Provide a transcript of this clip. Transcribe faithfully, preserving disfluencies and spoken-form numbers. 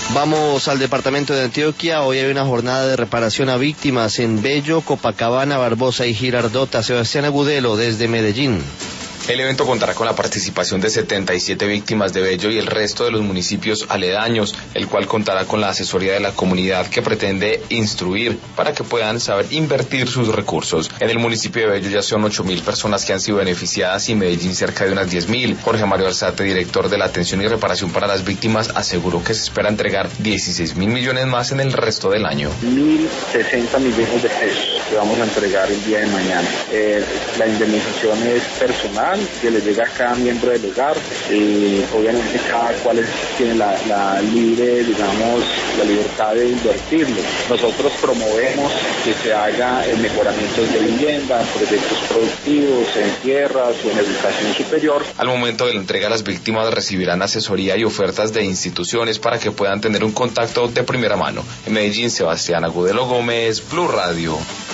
Vamos al departamento de Antioquia. Hoy hay una jornada de reparación a víctimas en Bello, Copacabana, Barbosa y Girardota. Sebastián Agudelo desde Medellín. El evento contará con la participación de setenta y siete víctimas de Bello y el resto de los municipios aledaños, el cual contará con la asesoría de la comunidad que pretende instruir para que puedan saber invertir sus recursos. En el municipio de Bello ya son ocho mil personas que han sido beneficiadas y Medellín cerca de unas diez mil. Jorge Mario Alzate, director de la atención y reparación para las víctimas, aseguró que se espera entregar dieciséis mil millones más en el resto del año. mil sesenta millones de pesos que vamos a entregar el día de mañana. Eh, la indemnización es personal, que le llega a cada miembro del hogar, y obviamente cada cual es, tiene la, la libre, digamos, la libertad de invertirlo. Nosotros promovemos que se haga en mejoramientos de vivienda, proyectos productivos, en tierras o en educación superior. Al momento de la entrega, las víctimas recibirán asesoría y ofertas de instituciones para que puedan tener un contacto de primera mano. En Medellín, Sebastián Agudelo Gómez, Blue Radio.